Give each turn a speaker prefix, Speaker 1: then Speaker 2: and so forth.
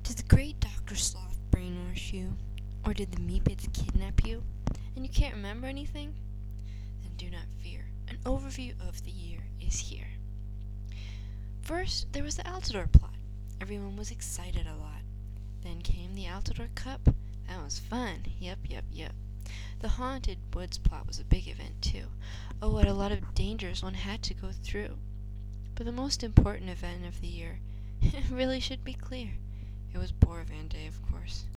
Speaker 1: Did the great Dr. Sloth brainwash you? Or did the Meepits kidnap you? And you can't remember anything? Then do not fear. An overview of the year is here. First, there was the Altador plot. Everyone was excited a lot. Then came the Altador Cup. That was fun. Yep. The Haunted Woods plot was a big event, too. Oh, what a lot of dangers one had to go through. But the most important event of the year, it really should be clear. It was Borovan Day, of course.